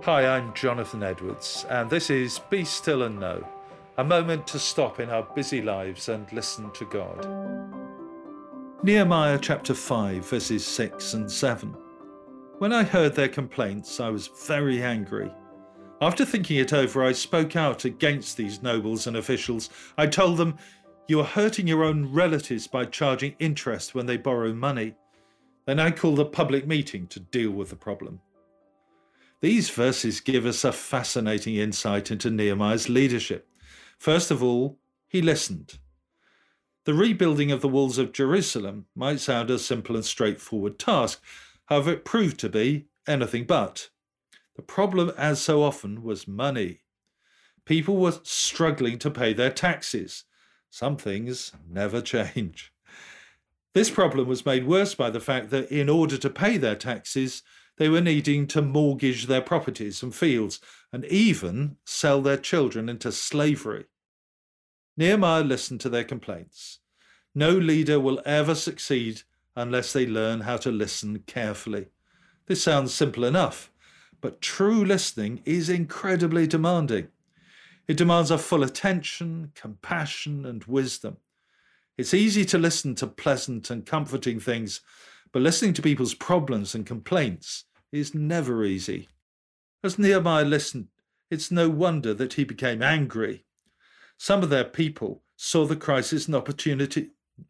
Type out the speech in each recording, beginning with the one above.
Hi, I'm Jonathan Edwards, and this is Be Still and Know, a moment to stop in our busy lives and listen to God. Nehemiah chapter 5, verses 6 and 7. When I heard their complaints, I was very angry. After thinking it over, I spoke out against these nobles and officials. I told them, "You are hurting your own relatives by charging interest when they borrow money." Then I called a public meeting to deal with the problem. These verses give us a fascinating insight into Nehemiah's leadership. First of all, he listened. The rebuilding of the walls of Jerusalem might sound a simple and straightforward task. However, it proved to be anything but. The problem, as so often, was money. People were struggling to pay their taxes. Some things never change. This problem was made worse by the fact that in order to pay their taxes, they were needing to mortgage their properties and fields and even sell their children into slavery. Nehemiah listened to their complaints. No leader will ever succeed unless they learn how to listen carefully. This sounds simple enough, but true listening is incredibly demanding. It demands our full attention, compassion, and wisdom. It's easy to listen to pleasant and comforting things, but listening to people's problems and complaints is never easy. As Nehemiah listened, it's no wonder that he became angry. Some of their people saw the crisis as an opportunity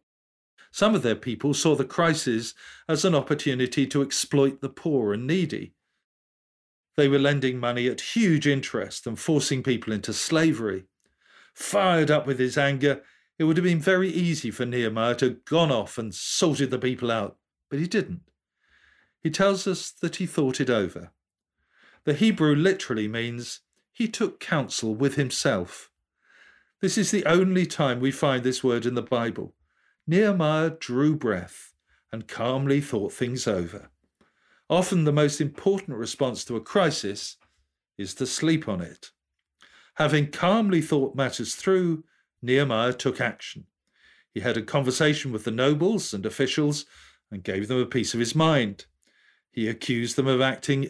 to exploit the poor and needy. They were lending money at huge interest and forcing people into slavery. Fired up with his anger, it would have been very easy for Nehemiah to have gone off and sorted the people out, but he didn't. He tells us that he thought it over. The Hebrew literally means he took counsel with himself. This is the only time we find this word in the Bible. Nehemiah drew breath and calmly thought things over. Often the most important response to a crisis is to sleep on it. Having calmly thought matters through, Nehemiah took action. He had a conversation with the nobles and officials and gave them a piece of his mind. He accused them of acting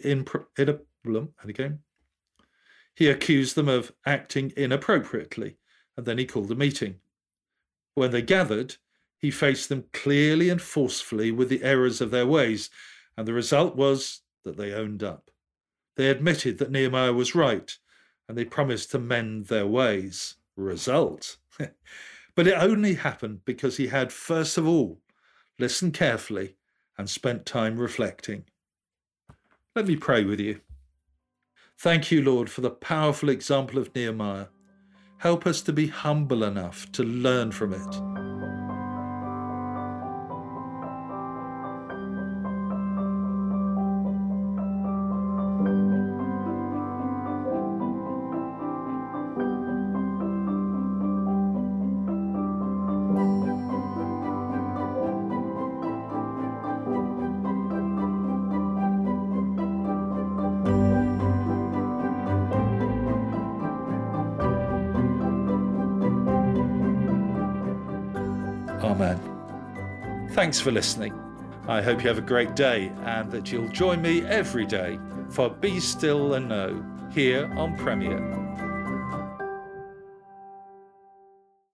inappropriately, and then he called a meeting. When they gathered, he faced them clearly and forcefully with the errors of their ways, and the result was that they owned up. They admitted that Nehemiah was right, and they promised to mend their ways. Result. But it only happened because he had, first of all, listened carefully and spent time reflecting. Let me pray with you. Thank you, Lord, for the powerful example of Nehemiah. Help us to be humble enough to learn from it. Amen. Thanks for listening. I hope you have a great day and that you'll join me every day for Be Still and Know here on Premier.